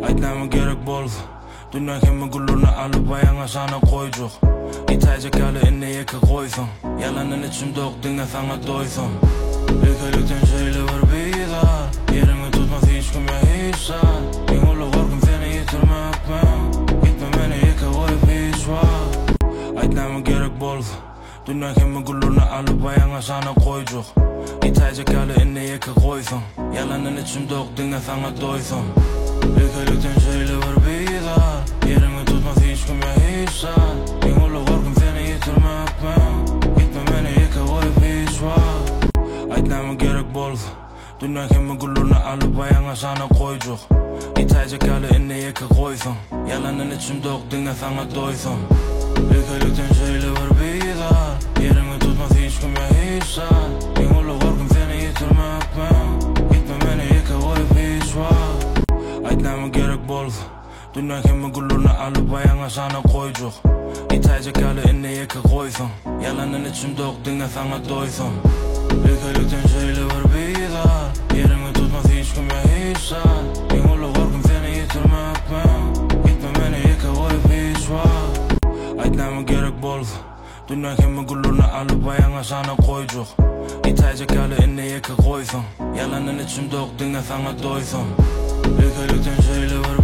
Aytnama gerek boldu. Dünya kimi gulurna alıp ayağına sana koycuk. İtaycak yalı inne yeke koysun. Yalanın içimde ok dinle sana doysun. Ülkelikten şeyle var biza. Yerimi tutmaz hiç kim ya hiç saat. En ulu korkum seni yitirmek ben. Gitme beni yeke koyup hiç var. Aytnama gerek boldu. Dünya kimi gulurna alıp ayağına sana koycuk. İtaycak yalı inne yeke koysun. Yalanın içimde ok dinle sana doysun. Ülkelikten şeyle var biza. Yerimi tutmaz hiç kim ya hiç saat. En ulu korkum seni yitirmek ben. Gitme beni yeke koyup hiç var. Aytnama gerek boldu. Dünya kimi gulurna alıp ayağına sana koycuk. İtaycak yalı inne yeke koysun. Yalanın içimde ok dinle sana doysun. Ülkelikten şeyle var biza. Yerimi tutmaz hiç kim ya hiç saat. En ulu korkum seni yitirmek ben. Gitme beni yeke koyup hiç var. Aytnama gerek boldu. Dünya kimi gulurna alıp ayağına sana koycuk. İtaycak yalı inne yeke koysun. Yalanın içimde ok dinle sana doysun. Ülkelikten şeyle var biza. Yerimi tutmaz hiç kim ya hiç saat. En ulu korkum seni yitirmek ben. Gitme beni yeke koyup hiç var. Aytnama gerek boldu. Dünya kimi gulurna alıp ayağına sana koycuk. İtaycak yalı inne yeke koysun. Yalanın içimde ok dinle sana doysun. Ülkelikten şeyle var